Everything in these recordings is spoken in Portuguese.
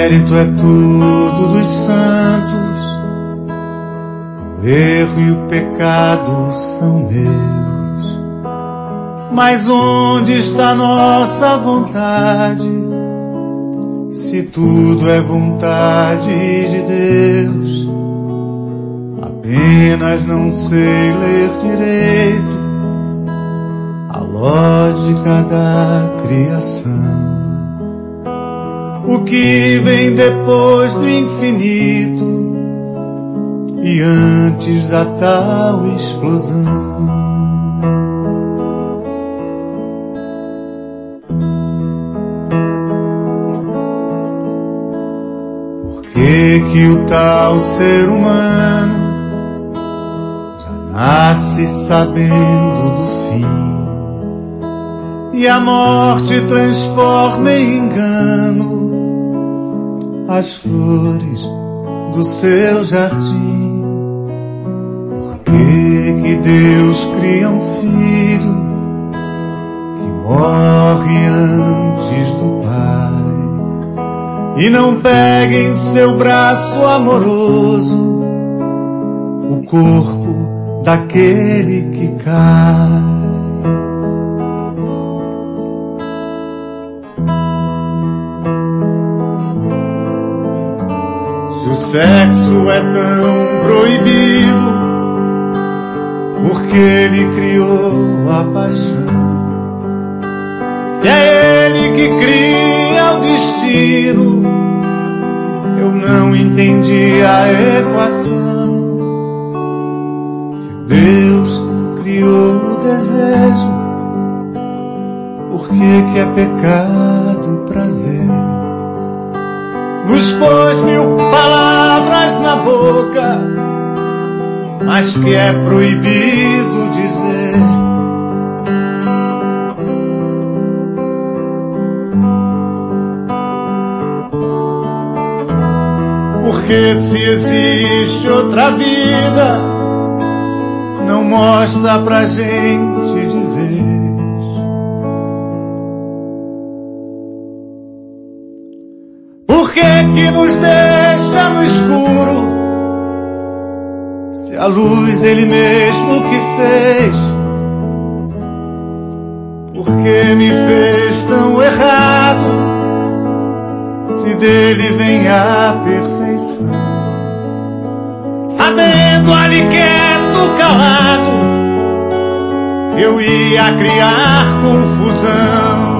mérito é tudo dos santos, o erro e o pecado são meus. Mas onde está nossa vontade, se tudo é vontade de Deus? Apenas não sei ler direito a lógica da criação. O que vem depois do infinito e antes da tal explosão? Por que o tal ser humano já nasce sabendo do fim e a morte transforma em engano as flores do seu jardim? Por que Deus cria um filho que morre antes do Pai e não pega em seu braço amoroso o corpo daquele que cai? O sexo é tão proibido porque ele criou a paixão. Se é ele que cria o destino, eu não entendi a equação. Se Deus criou o desejo, por que é pecado o prazer? Nos pôs 1000 palavras na boca, mas que é proibido dizer. Porque se existe outra vida, não mostra pra gente de vez. Por que nos deixa no escuro, se a luz ele mesmo que fez? Por que me fez tão errado, se dele vem a perfeição? Sabendo ali quieto, calado, eu ia criar confusão.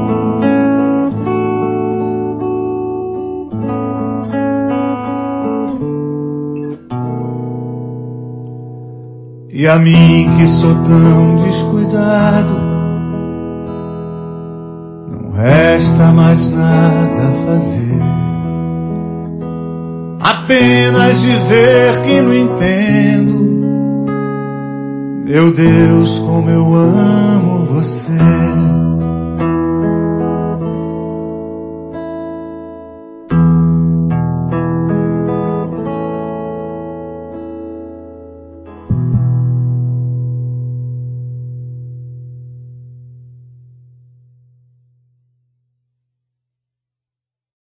E a mim que sou tão descuidado, não resta mais nada a fazer, apenas dizer que não entendo. Meu Deus, como eu amo você.